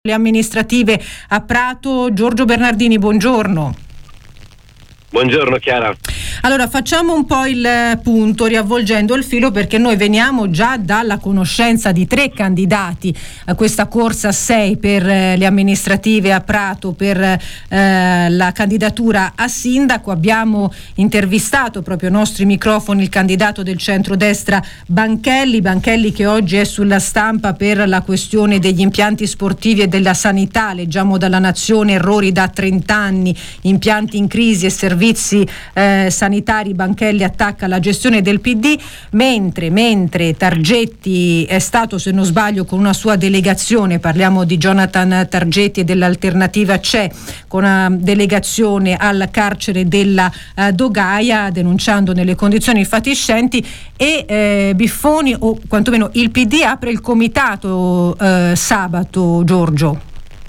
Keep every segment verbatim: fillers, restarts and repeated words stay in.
Le amministrative a Prato. Giorgio Bernardini, buongiorno. Buongiorno Chiara. Allora facciamo un po' il punto riavvolgendo il filo, perché noi veniamo già dalla conoscenza di tre candidati a questa corsa a sei per eh, le amministrative a Prato per eh, la candidatura a sindaco. Abbiamo intervistato proprio ai nostri microfoni il candidato del centrodestra Banchelli, Banchelli che oggi è sulla stampa per la questione degli impianti sportivi e della sanità. Leggiamo dalla Nazione: errori da trenta anni, impianti in crisi e servizi eh, sanitari. Banchelli attacca la gestione del P D, mentre, mentre Targetti è stato, se non sbaglio, con una sua delegazione, parliamo di Jonathan Targetti e dell'Alternativa C'è, con una delegazione al carcere della uh, Dogaia, denunciando nelle condizioni fatiscenti, e eh, Biffoni, o quantomeno il P D, apre il comitato eh, sabato, Giorgio.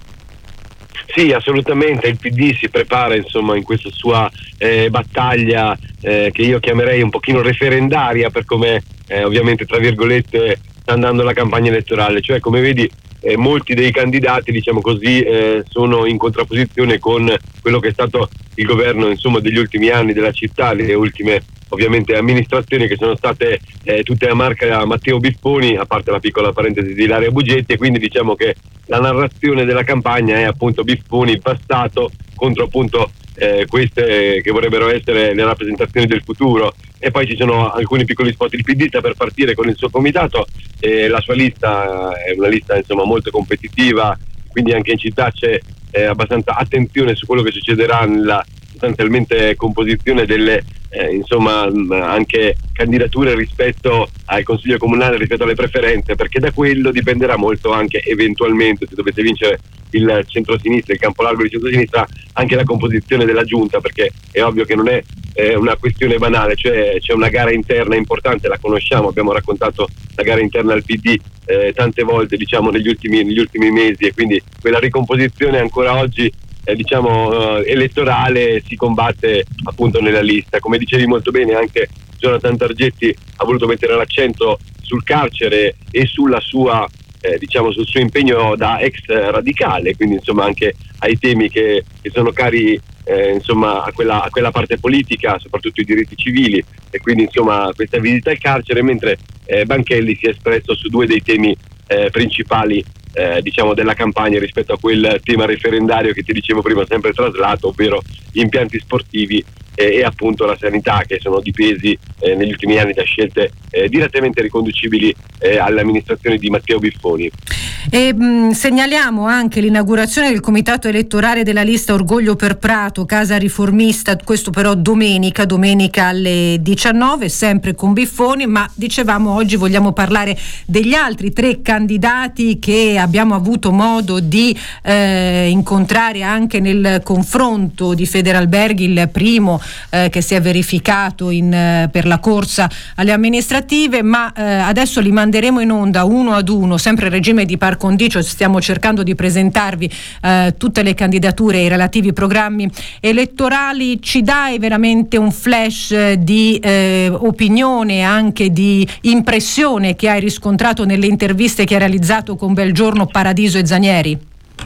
Sì, assolutamente, il P D si prepara insomma in questa sua eh, battaglia eh, che io chiamerei un pochino referendaria, per come eh, ovviamente tra virgolette sta andando la campagna elettorale. Cioè, come vedi, eh, molti dei candidati, diciamo così, eh, sono in contrapposizione con quello che è stato il governo insomma degli ultimi anni della città, le ultime ovviamente amministrazioni che sono state eh, tutte a marca Matteo Biffoni, a parte la piccola parentesi di Ilaria Bugetti, e quindi diciamo che la narrazione della campagna è appunto Biffoni passato contro appunto eh, queste che vorrebbero essere le rappresentazioni del futuro. E poi ci sono alcuni piccoli spot. Il P D sta per partire con il suo comitato, e la sua lista è una lista insomma molto competitiva, quindi anche in città c'è eh, abbastanza attenzione su quello che succederà nella sostanzialmente composizione delle eh, insomma anche candidature rispetto al consiglio comunale, rispetto alle preferenze, perché da quello dipenderà molto anche eventualmente, se dovesse vincere il centrosinistra, il campo largo di centrosinistra, anche la composizione della giunta, perché è ovvio che non è eh, una questione banale, cioè c'è una gara interna importante, la conosciamo, abbiamo raccontato la gara interna al P D eh, tante volte diciamo negli ultimi, negli ultimi mesi, e quindi quella ricomposizione ancora oggi Eh, diciamo eh, elettorale si combatte appunto nella lista. Come dicevi molto bene, anche Jonathan Targetti ha voluto mettere l'accento sul carcere e sulla sua eh, diciamo sul suo impegno da ex radicale, quindi insomma anche ai temi che, che sono cari eh, insomma a quella, a quella parte politica, soprattutto i diritti civili, e quindi insomma questa visita al carcere, mentre eh, Banchelli si è espresso su due dei temi eh, principali Eh, diciamo della campagna rispetto a quel tema referendario che ti dicevo prima, sempre traslato, ovvero gli impianti sportivi eh, e appunto la sanità, che sono dipesi eh, negli ultimi anni da scelte eh, direttamente riconducibili eh, alle amministrazioni di Matteo Biffoni. E, mh, segnaliamo anche l'inaugurazione del comitato elettorale della lista Orgoglio per Prato, Casa Riformista, questo però domenica, domenica alle diciannove, sempre con Biffoni, ma dicevamo oggi vogliamo parlare degli altri tre candidati che abbiamo avuto modo di eh, incontrare anche nel confronto di Federalberghi, il primo eh, che si è verificato in, eh, per la corsa alle amministrative, ma eh, adesso li manderemo in onda uno ad uno, sempre in regime di par condicio. Stiamo cercando di presentarvi eh, tutte le candidature e i relativi programmi elettorali. Ci dai veramente un flash di eh, opinione, anche di impressione che hai riscontrato nelle interviste che hai realizzato con Belgiorno, Paradiso e Zanieri?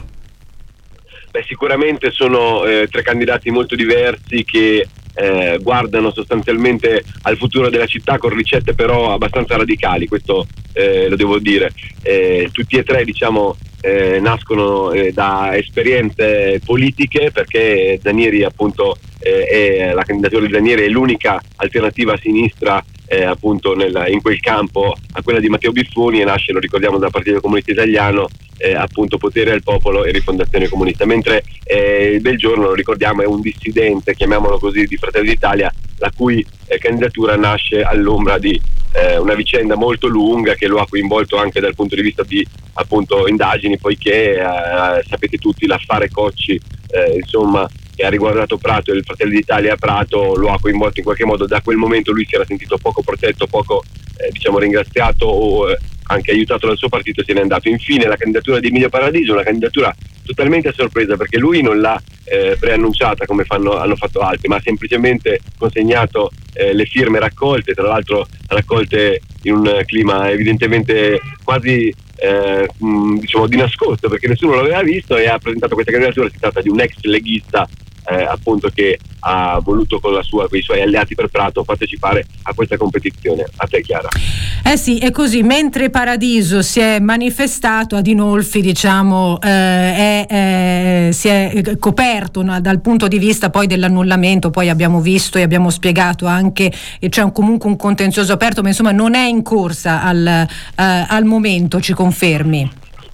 Beh, sicuramente sono eh, tre candidati molto diversi che eh, guardano sostanzialmente al futuro della città con ricette però abbastanza radicali, questo eh, lo devo dire. Eh, tutti e tre diciamo eh, nascono eh, da esperienze politiche, perché Zanieri appunto eh, è la candidatura di Zanieri è l'unica alternativa a sinistra Eh, appunto nel, in quel campo a quella di Matteo Biffoni, e nasce, lo ricordiamo, dal Partito Comunista Italiano, eh, appunto Potere al Popolo e Rifondazione Comunista, mentre eh, il Belgiorno, lo ricordiamo, è un dissidente, chiamiamolo così, di Fratelli d'Italia, la cui eh, candidatura nasce all'ombra di eh, una vicenda molto lunga che lo ha coinvolto anche dal punto di vista di appunto indagini, poiché eh, sapete tutti l'affare Cocci eh, insomma che ha riguardato Prato, e il Fratelli d'Italia a Prato lo ha coinvolto in qualche modo. Da quel momento lui si era sentito poco protetto, poco eh, diciamo ringraziato o eh, anche aiutato dal suo partito, se n'è andato. Infine la candidatura di Emilio Paradiso, una candidatura totalmente a sorpresa, perché lui non l'ha eh, preannunciata come fanno, hanno fatto altri, ma ha semplicemente consegnato eh, le firme raccolte, tra l'altro raccolte in un clima evidentemente quasi eh, mh, diciamo di nascosto, perché nessuno l'aveva visto, e ha presentato questa candidatura. Si tratta di un ex leghista eh, appunto che ha voluto con la sua, con i suoi alleati per Prato partecipare a questa competizione. A te, Chiara. Eh sì, è così. Mentre Paradiso si è manifestato, Adinolfi diciamo eh, è, eh, si è coperto, no, dal punto di vista poi dell'annullamento. Poi abbiamo visto e abbiamo spiegato anche, e c'è un, comunque un contenzioso aperto, ma insomma non è in corsa al, eh, al momento. Ci confermi?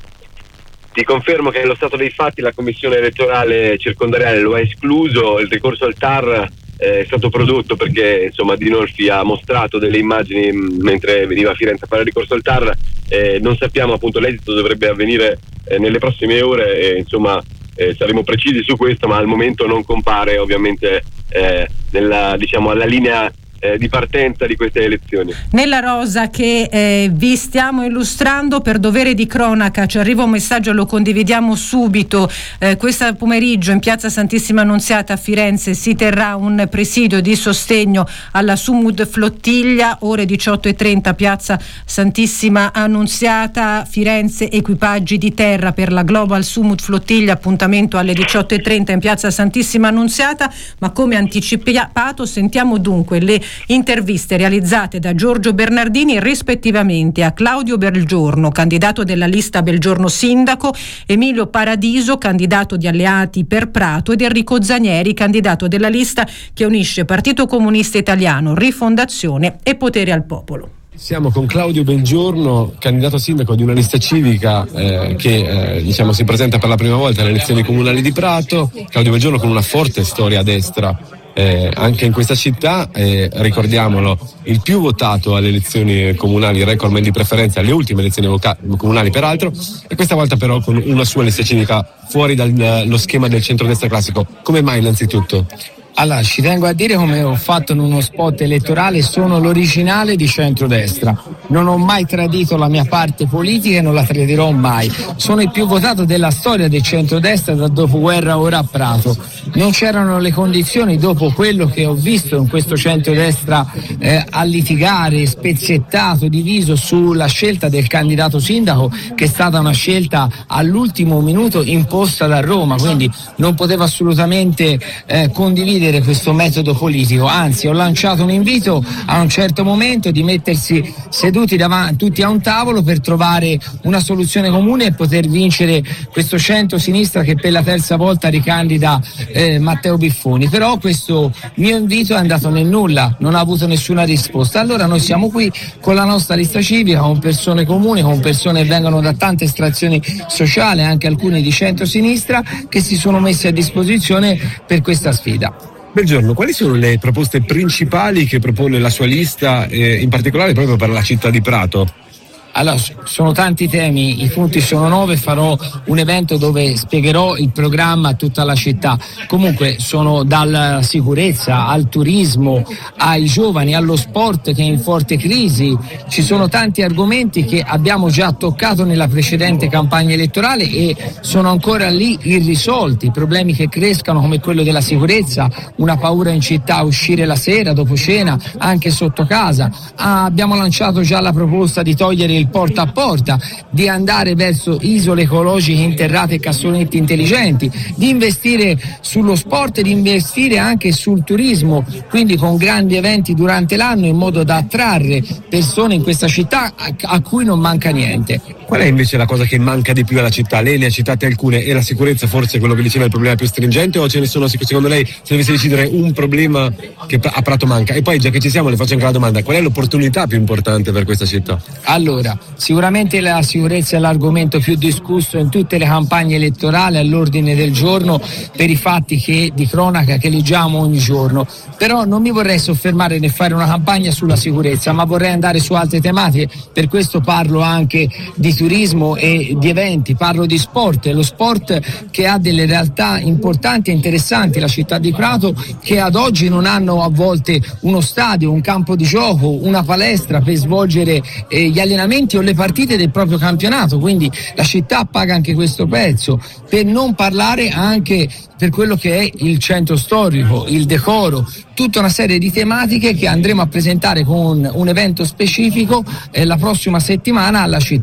Ti confermo che allo stato dei fatti la commissione elettorale circondariale lo ha escluso. Il ricorso al T A R eh, è stato prodotto perché insomma Adinolfi ha mostrato delle immagini mh, mentre veniva a Firenze a fare il ricorso al T A R. Eh, non sappiamo, appunto, l'esito dovrebbe avvenire eh, nelle prossime ore e insomma eh, saremo precisi su questo, ma al momento non compare ovviamente eh, nella, diciamo, alla linea Eh, di partenza di queste elezioni. Nella rosa che eh, vi stiamo illustrando, per dovere di cronaca ci arriva un messaggio, lo condividiamo subito. Eh, questo pomeriggio in piazza Santissima Annunziata a Firenze si terrà un presidio di sostegno alla Sumud Flottiglia, ore diciotto e trenta piazza Santissima Annunziata Firenze, equipaggi di terra per la Global Sumud Flottiglia, appuntamento alle diciotto e trenta in piazza Santissima Annunziata. Ma come anticipato sentiamo dunque le interviste realizzate da Giorgio Bernardini rispettivamente a Claudio Belgiorno, candidato della lista Belgiorno Sindaco, Emilio Paradiso, candidato di Alleati per Prato, ed Enrico Zanieri, candidato della lista che unisce Partito Comunista Italiano, Rifondazione e Potere al Popolo. Siamo con Claudio Belgiorno, candidato sindaco di una lista civica eh, che eh, diciamo si presenta per la prima volta alle elezioni comunali di Prato. Claudio Belgiorno con una forte storia a destra eh, anche in questa città, eh, ricordiamolo, il più votato alle elezioni comunali, recordman di preferenza alle ultime elezioni voca- comunali peraltro, e questa volta però con una sua lista civica fuori dallo schema del centrodestra classico. Come mai, innanzitutto? Allora, ci tengo a dire, come ho fatto in uno spot elettorale, sono l'originale di centrodestra. Non ho mai tradito la mia parte politica e non la tradirò mai. Sono il più votato della storia del centrodestra dal dopoguerra ora a Prato. Non c'erano le condizioni, dopo quello che ho visto in questo centrodestra eh, a litigare, spezzettato, diviso sulla scelta del candidato sindaco, che è stata una scelta all'ultimo minuto imposta da Roma, quindi non potevo assolutamente eh, condividere questo metodo politico. Anzi, ho lanciato un invito a un certo momento di mettersi seduti davanti tutti a un tavolo per trovare una soluzione comune e poter vincere questo centro-sinistra che per la terza volta ricandida eh, Matteo Biffoni. Però questo mio invito è andato nel nulla, non ha avuto nessuna risposta. Allora noi siamo qui con la nostra lista civica, con persone comuni, con persone che vengono da tante estrazioni sociali, anche alcune di centro-sinistra, che si sono messe a disposizione per questa sfida. Belgiorno, quali sono le proposte principali che propone la sua lista, eh, in particolare proprio per la città di Prato? Allora, sono tanti temi, i punti sono nove, farò un evento dove spiegherò il programma a tutta la città. Comunque sono dalla sicurezza al turismo, ai giovani, allo sport che è in forte crisi. Ci sono tanti argomenti che abbiamo già toccato nella precedente campagna elettorale e sono ancora lì irrisolti, problemi che crescano come quello della sicurezza, una paura in città a uscire la sera, dopo cena, anche sotto casa. Ah, abbiamo lanciato già la proposta di togliere il porta a porta, di andare verso isole ecologiche interrate e cassonetti intelligenti, di investire sullo sport e di investire anche sul turismo, quindi con grandi eventi durante l'anno in modo da attrarre persone in questa città a, a cui non manca niente. Qual è invece la cosa che manca di più alla città? Lei ne ha citate alcune, e la sicurezza forse è quello che diceva il problema più stringente, o ce ne sono, secondo lei, se dovesse decidere un problema che a Prato manca? E poi, già che ci siamo, le faccio anche la domanda: qual è l'opportunità più importante per questa città? Allora, sicuramente la sicurezza è l'argomento più discusso in tutte le campagne elettorali, all'ordine del giorno, per i fatti che, di cronaca che leggiamo ogni giorno. Però non mi vorrei soffermare nel fare una campagna sulla sicurezza, ma vorrei andare su altre tematiche. Per questo parlo anche di turismo e di eventi, parlo di sport, lo sport che ha delle realtà importanti e interessanti, la città di Prato, che ad oggi non hanno a volte uno stadio, un campo di gioco, una palestra per svolgere eh, gli allenamenti o le partite del proprio campionato, quindi la città paga anche questo prezzo, per non parlare anche per quello che è il centro storico, il decoro, tutta una serie di tematiche che andremo a presentare con un evento specifico eh, la prossima settimana alla città.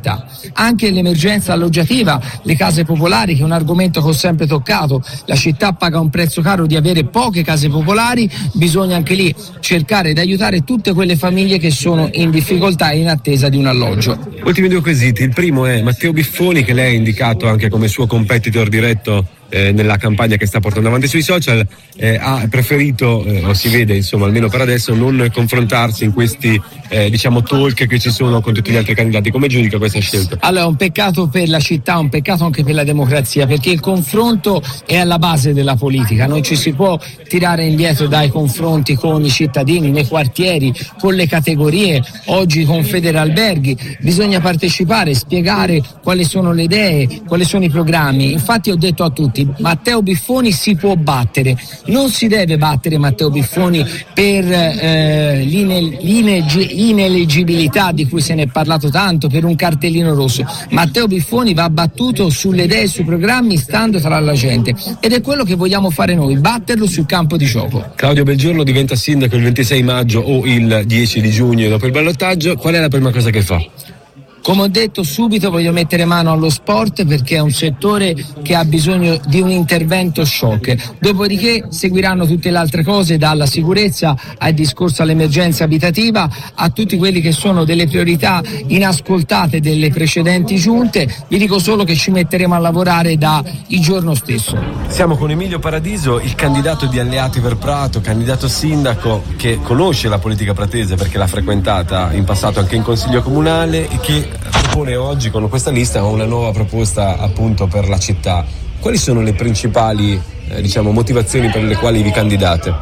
anche l'emergenza alloggiativa, le case popolari, che è un argomento che ho sempre toccato. La città paga un prezzo caro di avere poche case popolari, bisogna anche lì cercare di aiutare tutte quelle famiglie che sono in difficoltà e in attesa di un alloggio. Ultimi due quesiti, il primo è Matteo Biffoni, che lei ha indicato anche come suo competitor diretto Eh, nella campagna che sta portando avanti sui social, eh, ha preferito, eh, o si vede insomma almeno per adesso, non confrontarsi in questi eh, diciamo talk che ci sono con tutti gli altri candidati. Come giudica questa scelta? Allora, è un peccato per la città, un peccato anche per la democrazia, perché il confronto è alla base della politica, non ci si può tirare indietro dai confronti con i cittadini, nei quartieri, con le categorie, oggi con Federalberghi. Bisogna partecipare, spiegare quali sono le idee, quali sono i programmi. Infatti ho detto a tutti, Matteo Biffoni si può battere, non si deve battere Matteo Biffoni per eh, l'ine- l'ineleggibilità di cui se ne è parlato tanto, per un cartellino rosso. Matteo Biffoni va battuto sulle idee e sui programmi, stando tra la gente, ed è quello che vogliamo fare noi, batterlo sul campo di gioco. Claudio Belgiorno diventa sindaco il ventisei maggio o il dieci di giugno dopo il ballottaggio. Qual è la prima cosa che fa? Come ho detto, subito voglio mettere mano allo sport, perché è un settore che ha bisogno di un intervento shock. Dopodiché seguiranno tutte le altre cose, dalla sicurezza al discorso all'emergenza abitativa, a tutti quelli che sono delle priorità inascoltate delle precedenti giunte. Vi dico solo che ci metteremo a lavorare da il giorno stesso. Siamo con Emilio Paradiso, il candidato di Alleati per Prato, candidato sindaco che conosce la politica pratese perché l'ha frequentata in passato anche in consiglio comunale e che propone oggi con questa lista una nuova proposta appunto per la città. Quali sono le principali eh, diciamo motivazioni per le quali vi candidate?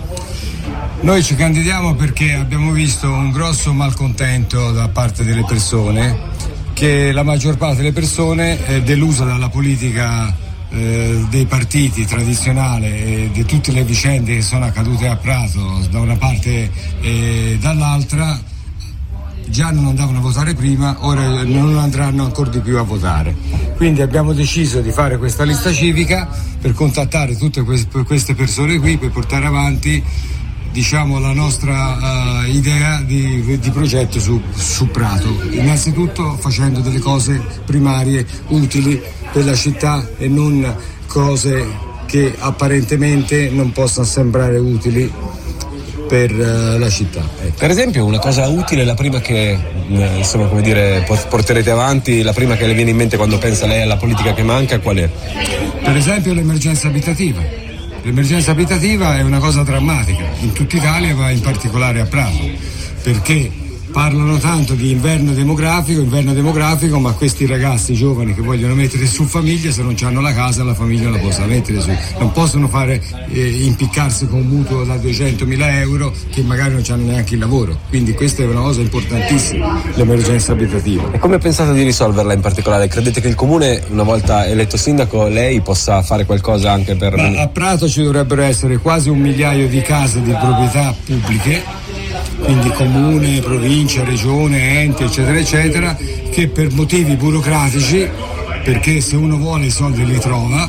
Noi ci candidiamo perché abbiamo visto un grosso malcontento da parte delle persone, che la maggior parte delle persone è delusa dalla politica eh, dei partiti tradizionale e di tutte le vicende che sono accadute a Prato da una parte e dall'altra. Già non andavano a votare prima, ora non andranno ancora di più a votare. Quindi abbiamo deciso di fare questa lista civica per contattare tutte queste persone qui, per portare avanti, diciamo, la nostra uh, idea di, di progetto su, su Prato. Innanzitutto facendo delle cose primarie, utili per la città e non cose che apparentemente non possano sembrare utili per uh, la città. Ecco. Per esempio, una cosa utile, la prima che eh, insomma, come dire, porterete avanti, la prima che le viene in mente quando pensa lei alla politica che manca, qual è? Per esempio l'emergenza abitativa. L'emergenza abitativa è una cosa drammatica in tutta Italia, ma in particolare a Prato, perché parlano tanto di inverno demografico, inverno demografico, ma questi ragazzi giovani che vogliono mettere su famiglia, se non hanno la casa, la famiglia non la possono mettere su, non possono fare eh, impiccarsi con un mutuo da duecentomila euro che magari non hanno neanche il lavoro. Quindi questa è una cosa importantissima, l'emergenza abitativa. E come pensate di risolverla in particolare? Credete che il comune, una volta eletto sindaco, lei possa fare qualcosa anche per... Ma a Prato ci dovrebbero essere quasi un migliaio di case di proprietà pubbliche, quindi comune, provincia, regione, ente, eccetera, eccetera, che per motivi burocratici, perché se uno vuole i soldi li trova,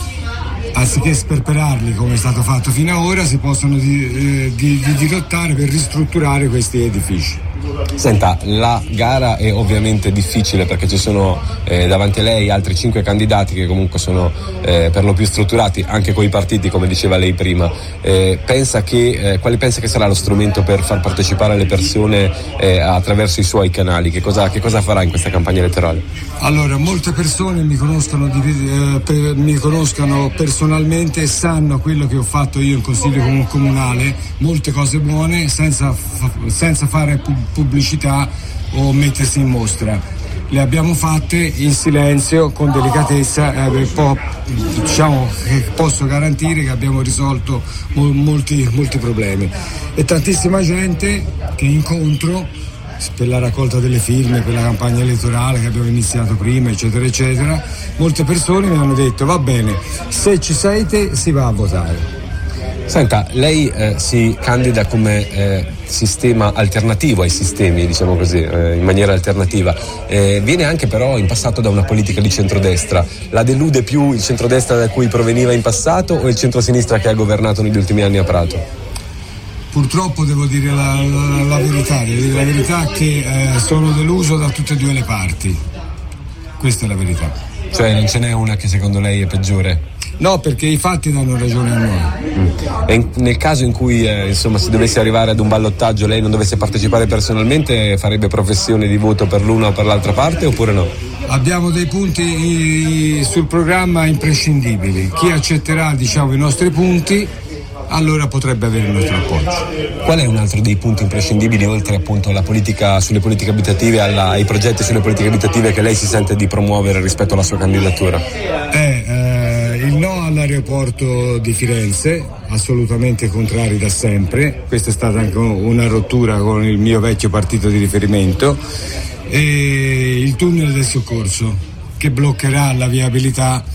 anziché sperperarli come è stato fatto fino ad ora, si possono di, eh, di, di dirottare per ristrutturare questi edifici. Senta, la gara è ovviamente difficile perché ci sono eh, davanti a lei altri cinque candidati che comunque sono eh, per lo più strutturati, anche con i partiti, come diceva lei prima. Eh, pensa che, eh, quale pensa che sarà lo strumento per far partecipare le persone eh, attraverso i suoi canali? Che cosa, che cosa farà in questa campagna elettorale? Allora, molte persone mi conoscono, eh, per, mi conoscono personalmente e sanno quello che ho fatto io in consiglio comunale, molte cose buone senza, senza fare pubblicità o mettersi in mostra. Le abbiamo fatte in silenzio, con delicatezza, e po', diciamo che posso garantire che abbiamo risolto mo- molti, molti problemi. E tantissima gente che incontro per la raccolta delle firme, per la campagna elettorale che abbiamo iniziato prima, eccetera, eccetera, molte persone mi hanno detto: va bene, se ci sei te si va a votare. Senta, lei eh, si candida come eh, sistema alternativo ai sistemi, diciamo così, eh, in maniera alternativa. Eh, viene anche però in passato da una politica di centrodestra. La delude più il centrodestra da cui proveniva in passato o il centrosinistra che ha governato negli ultimi anni a Prato? Purtroppo devo dire la, la, la verità, devo dire la verità che eh, sono deluso da tutte e due le parti. questa è la verità. Cioè non ce n'è una che secondo lei è peggiore? No, perché i fatti danno ragione a noi. Mm. E in, nel caso in cui eh, insomma si dovesse arrivare ad un ballottaggio, lei non dovesse partecipare personalmente, farebbe professione di voto per l'una o per l'altra parte oppure no? Abbiamo dei punti sul programma imprescindibili. Chi accetterà, diciamo, i nostri punti, allora potrebbe avere il nostro appoggio. Qual è un altro dei punti imprescindibili, oltre appunto alla politica sulle politiche abitative, alla, ai progetti sulle politiche abitative che lei si sente di promuovere rispetto alla sua candidatura? Eh, eh, il no all'aeroporto di Firenze, assolutamente contrari da sempre. Questa è stata anche una rottura con il mio vecchio partito di riferimento. E il tunnel del soccorso, che bloccherà la viabilità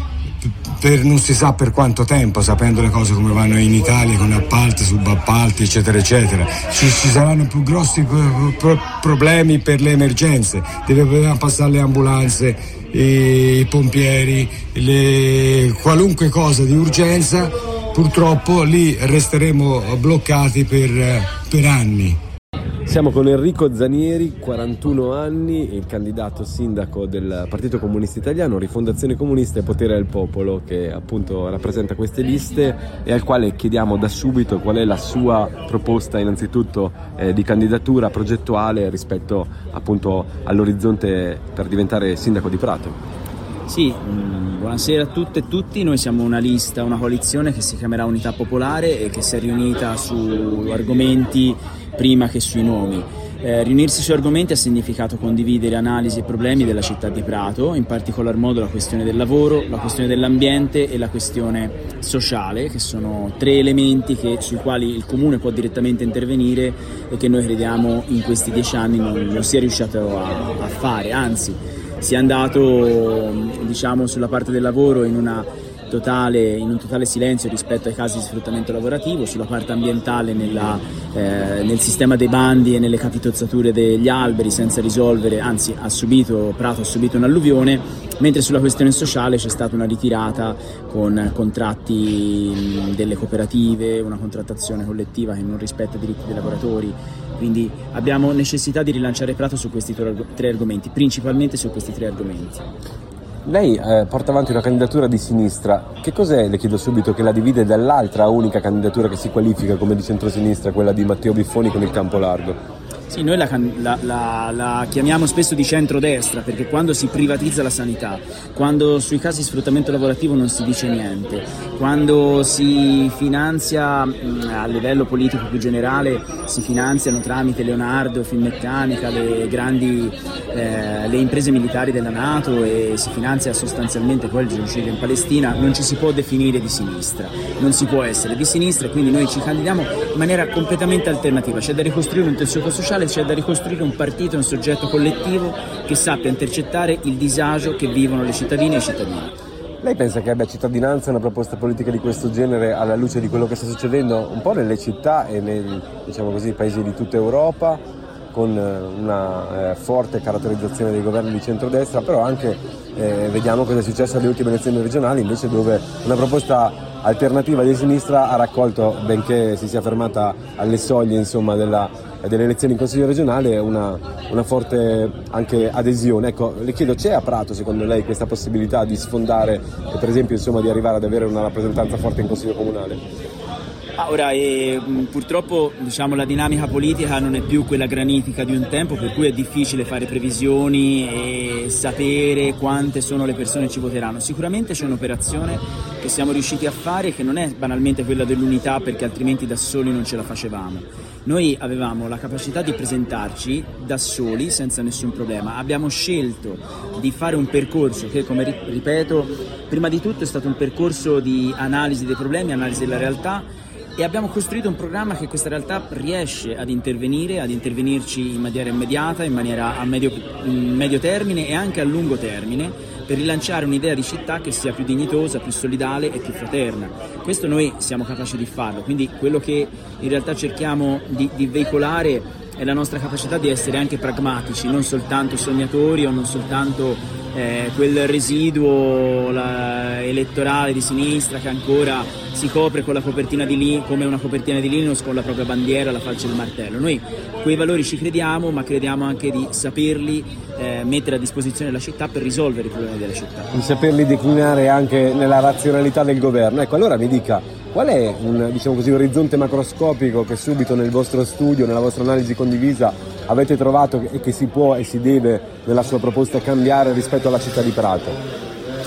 per non si sa per quanto tempo, sapendo le cose come vanno in Italia con appalti, subappalti, eccetera eccetera. Ci, ci saranno più grossi pro, pro, problemi per le emergenze, dobbiamo passare le ambulanze, i, i pompieri, le, qualunque cosa di urgenza, purtroppo lì resteremo bloccati per, per anni. Siamo con Enrico Zanieri, quarantuno anni, il candidato sindaco del Partito Comunista Italiano, Rifondazione Comunista e Potere del Popolo, che appunto rappresenta queste liste e al quale chiediamo da subito qual è la sua proposta innanzitutto eh, di candidatura progettuale rispetto appunto all'orizzonte per diventare sindaco di Prato. Sì, mh, buonasera a tutte e tutti. Noi siamo una lista, una coalizione che si chiamerà Unità Popolare e che si è riunita su argomenti prima che sui nomi. Eh, riunirsi su argomenti ha significato condividere analisi e problemi della città di Prato, in particolar modo la questione del lavoro, la questione dell'ambiente e la questione sociale, che sono tre elementi che, sui quali il Comune può direttamente intervenire e che noi crediamo in questi dieci anni non, non sia riuscito a, a fare, anzi si è andato, diciamo, sulla parte del lavoro in una Totale, in un totale silenzio rispetto ai casi di sfruttamento lavorativo, sulla parte ambientale nella, eh, nel sistema dei bandi e nelle capitozzature degli alberi senza risolvere, anzi ha subito, Prato ha subito un'alluvione, mentre sulla questione sociale c'è stata una ritirata con contratti delle cooperative, una contrattazione collettiva che non rispetta i diritti dei lavoratori. Quindi abbiamo necessità di rilanciare Prato su questi tre argomenti, principalmente su questi tre argomenti. Lei eh, porta avanti una candidatura di sinistra, che cos'è, le chiedo subito, che la divide dall'altra unica candidatura che si qualifica come di centrosinistra, quella di Matteo Biffoni con il Campo Largo? Sì, noi la, la, la, la chiamiamo spesso di centrodestra perché quando si privatizza la sanità, quando sui casi di sfruttamento lavorativo non si dice niente, quando si finanzia mh, a livello politico più generale, si finanziano tramite Leonardo, Finmeccanica, le grandi eh, le imprese militari della NATO e si finanzia sostanzialmente poi il genocidio in Palestina, non ci si può definire di sinistra, non si può essere di sinistra e quindi noi ci candidiamo in maniera completamente alternativa. C'è da ricostruire un tessuto sociale, c'è da ricostruire un partito, un soggetto collettivo che sappia intercettare il disagio che vivono le cittadine e i cittadini. Lei pensa che abbia cittadinanza una proposta politica di questo genere alla luce di quello che sta succedendo un po' nelle città e nei, diciamo così, paesi di tutta Europa, con una eh, forte caratterizzazione dei governi di centrodestra, però anche eh, vediamo cosa è successo alle ultime elezioni regionali, invece dove una proposta alternativa di sinistra ha raccolto, benché si sia fermata alle soglie insomma, della, delle elezioni in Consiglio regionale, una, una forte anche adesione. Ecco, le chiedo, c'è a Prato secondo lei questa possibilità di sfondare e per esempio insomma, di arrivare ad avere una rappresentanza forte in Consiglio comunale? Ah, ora eh, purtroppo diciamo, la dinamica politica non è più quella granitica di un tempo, per cui è difficile fare previsioni e sapere quante sono le persone che ci voteranno. Sicuramente c'è un'operazione che siamo riusciti a fare che non è banalmente quella dell'unità, perché altrimenti da soli non ce la facevamo. Noi avevamo la capacità di presentarci da soli senza nessun problema. Abbiamo scelto di fare un percorso che, come ripeto, prima di tutto è stato un percorso di analisi dei problemi, analisi della realtà, e abbiamo costruito un programma che questa realtà riesce ad intervenire, ad intervenirci in maniera immediata, in maniera a medio, in medio termine e anche a lungo termine, per rilanciare un'idea di città che sia più dignitosa, più solidale e più fraterna. Questo noi siamo capaci di farlo, quindi quello che in realtà cerchiamo di, di veicolare è la nostra capacità di essere anche pragmatici, non soltanto sognatori o non soltanto eh, quel residuo la, elettorale di sinistra che ancora si copre con la copertina di Lin- come una copertina di Linus con la propria bandiera, la falce e il martello. Noi quei valori ci crediamo, ma crediamo anche di saperli eh, mettere a disposizione della città per risolvere i problemi della città. Di saperli declinare anche nella razionalità del governo. Ecco, allora mi dica, qual è un, diciamo così, orizzonte macroscopico che subito nel vostro studio, nella vostra analisi condivisa avete trovato e che si può e si deve nella sua proposta cambiare rispetto alla città di Prato?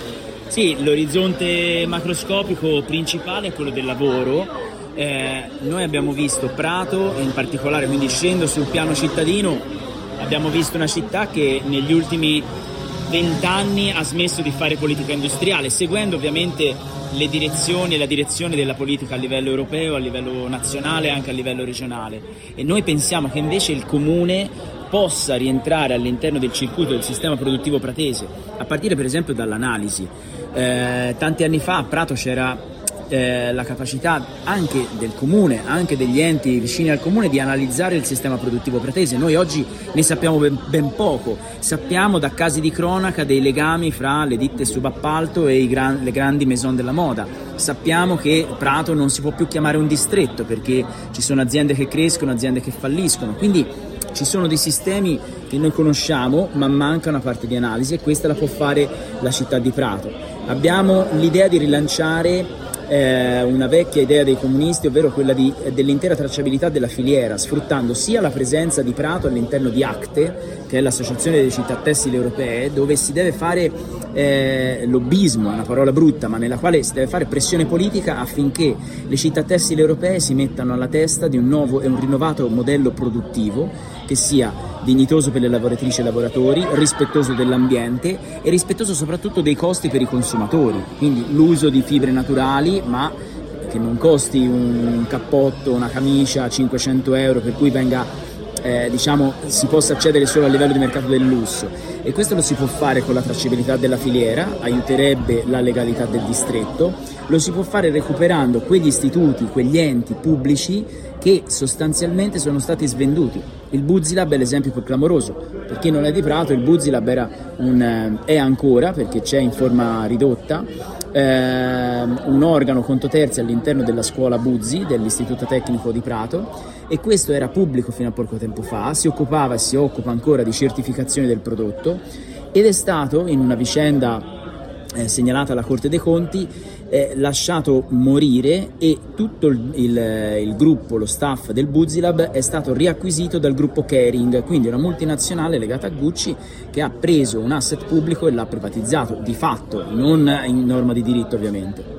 Sì, l'orizzonte macroscopico principale è quello del lavoro. Eh, noi abbiamo visto Prato, in particolare, quindi scendo sul piano cittadino, abbiamo visto una città che negli ultimi vent'anni ha smesso di fare politica industriale, seguendo ovviamente le direzioni e la direzione della politica a livello europeo, a livello nazionale e anche a livello regionale. E noi pensiamo che invece il comune possa rientrare all'interno del circuito del sistema produttivo pratese, a partire per esempio dall'analisi. Eh, tanti anni fa a Prato c'era eh, la capacità anche del comune, anche degli enti vicini al comune, di analizzare il sistema produttivo pratese. Noi oggi ne sappiamo ben, ben poco, sappiamo da casi di cronaca dei legami fra le ditte subappalto e i gran, le grandi maison della moda. Sappiamo che Prato non si può più chiamare un distretto perché ci sono aziende che crescono, aziende che falliscono, quindi ci sono dei sistemi che noi conosciamo, ma manca una parte di analisi, e questa la può fare la città di Prato. Abbiamo l'idea di rilanciare eh, una vecchia idea dei comunisti, ovvero quella di, dell'intera tracciabilità della filiera, sfruttando sia la presenza di Prato all'interno di ACTE, che è l'associazione delle città tessili europee, dove si deve fare eh, lobbismo, è una parola brutta, ma nella quale si deve fare pressione politica affinché le città tessili europee si mettano alla testa di un nuovo e un rinnovato modello produttivo che sia dignitoso per le lavoratrici e lavoratori, rispettoso dell'ambiente e rispettoso soprattutto dei costi per i consumatori, quindi l'uso di fibre naturali, ma che non costi un cappotto, una camicia a cinquecento euro, per cui venga Eh, diciamo si possa accedere solo a livello di mercato del lusso, e questo lo si può fare con la tracciabilità della filiera, aiuterebbe la legalità del distretto, lo si può fare recuperando quegli istituti, quegli enti pubblici che sostanzialmente sono stati svenduti. Il Buzzilab è l'esempio più clamoroso. Per chi non è di Prato, il Buzzilab era un, è ancora, perché c'è in forma ridotta, eh, un organo conto terzi all'interno della scuola Buzzi, dell'Istituto Tecnico di Prato, e questo era pubblico fino a poco tempo fa, si occupava e si occupa ancora di certificazione del prodotto, ed è stato, in una vicenda eh, segnalata alla Corte dei Conti, eh, lasciato morire, e tutto il, il, il gruppo, lo staff del Buzzilab è stato riacquisito dal gruppo Kering, quindi una multinazionale legata a Gucci che ha preso un asset pubblico e l'ha privatizzato, di fatto, non in norma di diritto ovviamente.